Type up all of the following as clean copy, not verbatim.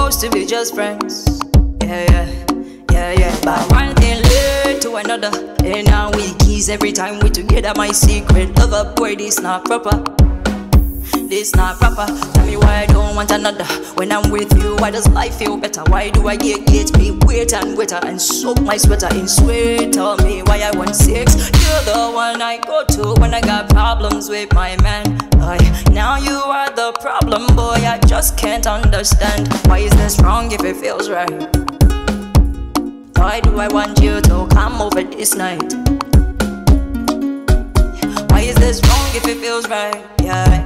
supposed to be just friends. Yeah. But one thing led to another, and now we kiss every time we together. My secret lover boy, this not proper. This not proper. Tell me why I don't want another. When I'm with you, why does life feel better? Why do I get me wetter and wetter and soak my sweater in sweat? Tell me why I want sex. You're the one I go to when I got problems with my man. Now you are the problem, boy. I just can't understand. Why is this wrong if it feels right? Why do I want you to come over this night? Why is this wrong if it feels right? Yeah.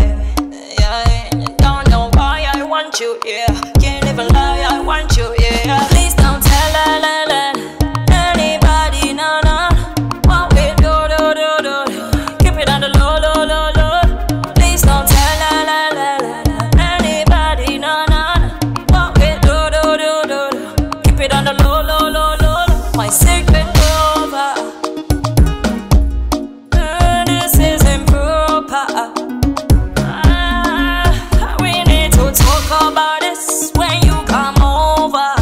Don't know why I want you, yeah. Can't even lie, I want you, yeah. Please don't tell anybody, no. What we do. Keep it on the low. Please don't tell anybody, no. What we do. Keep it on the low. My secret lover. This is improper. We need to talk about this when you come over.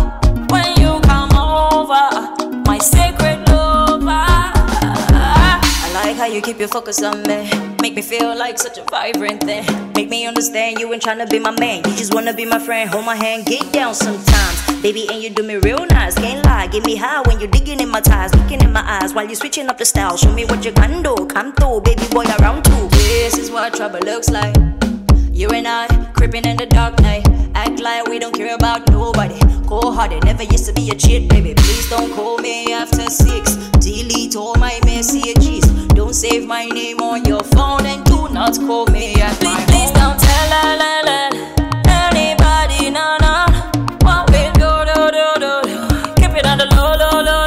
My secret lover. I like how you keep your focus on me. Make me feel like such a vibrant thing. Make me understand you ain't tryna be my man. You just wanna be my friend. Hold my hand, get down sometimes. Baby, and you do me real nice. Can't lie, get me high when you're digging in my ties. Looking in my eyes while you're switching up the style. Show me what you can do. Come through, baby boy, around too. This is what trouble looks like. You and I, creeping in the dark night. Act like we don't care about nobody. Cold-hearted, never used to be a cheat, baby. Please don't call me after 6. Delete all my messages. Don't save my name on your phone and do not call me at my home. Please don't tell anybody, no. What we do. Keep it on the low.